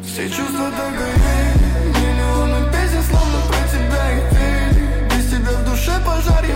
Все чувства догорели, миллионы песен, словно про тебя их пели. Без тебя в душе пожар.